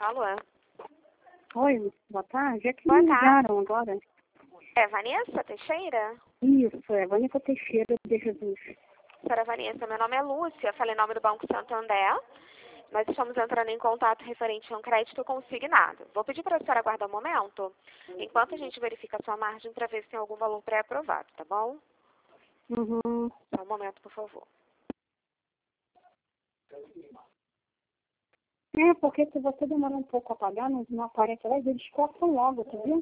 Alô? Oi, boa tarde. É que Boa me tarde. ligaram agora. É Vanessa Teixeira? Isso, é Vanessa Teixeira de Jesus. Senhora Vanessa, meu nome é Lúcia, falei em nome do Banco Santander. Nós estamos entrando em contato referente a um crédito consignado. Vou pedir para a senhora aguardar um momento, enquanto a gente verifica a sua margem para ver se tem algum valor pré-aprovado, tá bom? Uhum. Só um momento, por favor. É, porque se você demorar um pouco a pagar, não aparece lá, eles cortam logo, tá vendo?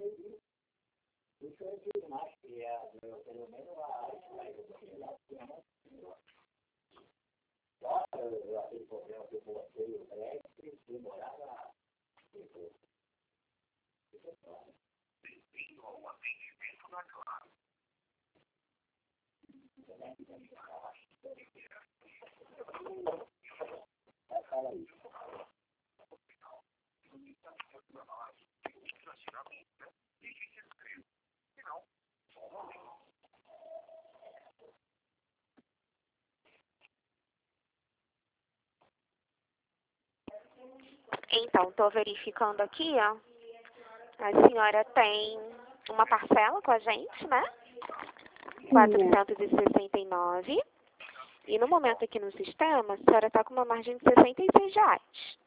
Então, estou verificando aqui, ó. A senhora tem uma parcela com a gente, né? Sim, 469. E no momento aqui no sistema, a senhora está com uma margem de R$66.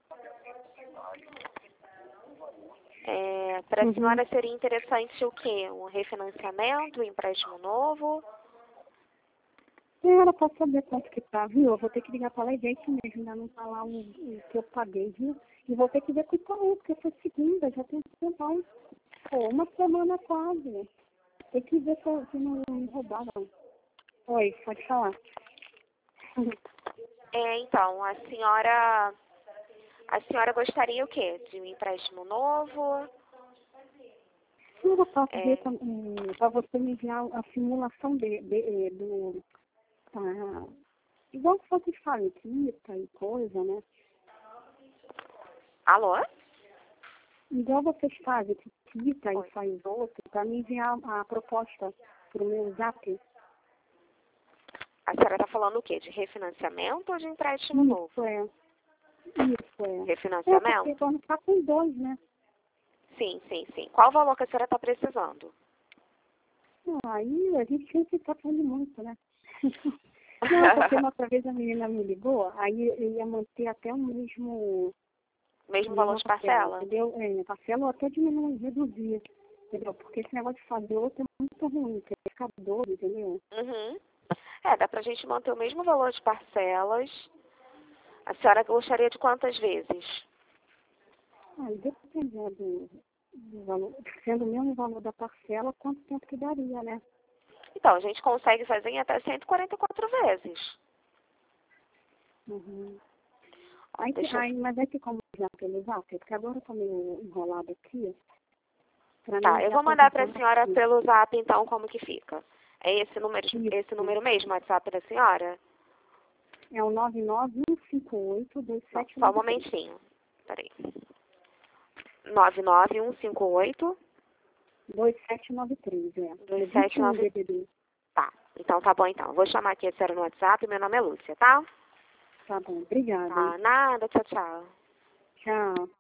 Para a senhora seria interessante o quê? Um refinanciamento, um empréstimo novo? Era pra saber quanto que tá, viu? Eu vou ter que ligar pra lá e ver isso mesmo, ainda não tá lá o que eu paguei, viu? E vou ter que ver com o Itaú, porque foi segunda, já tem que mais. Pô, uma semana quase. Tem que ver se não me roubaram. Oi, pode falar. Então, a senhora gostaria o quê? De um empréstimo novo? Sim, eu posso ver para você me enviar a simulação do... igual se fosse faliquita e coisa, né? Alô? Igual vocês fazem, que quita Oi. e faz outro, para me enviar a proposta para o meu zap. A senhora está falando o quê? De refinanciamento ou de empréstimo novo? Isso é. Isso é. Refinanciamento? Porque vamos ficar com dois, né? Sim. Qual o valor que a senhora está precisando? Aí a gente sempre está falando muito, né? Não, porque uma outra vez a menina me ligou, aí eu ia manter até o mesmo... Mesmo valor de parcela? Entendeu? Parcela ou até diminuir, reduzir. Entendeu? Porque esse negócio de fazer outro é muito ruim, porque fica doido, entendeu? Uhum. Dá pra gente manter o mesmo valor de parcelas. A senhora gostaria de quantas vezes? Aí dependendo do valor, sendo o mesmo valor da parcela, quanto tempo que daria, né? Então, a gente consegue fazer em até 144 vezes. Uhum. Ó, deixa eu... Mas vai ter como usar pelo zap? Porque agora eu tô meio enrolada aqui. Tá, eu vou mandar pra senhora pelo zap, então, como que fica. É esse número mesmo, o WhatsApp da senhora? É o 991582793. Só um momentinho. Peraí. 99158 2793, 2793. Tá, então tá bom então. Vou chamar aqui a senhora no WhatsApp, meu nome é Lúcia, tá? Tá bom, obrigada. Tá, nada, tchau. Tchau.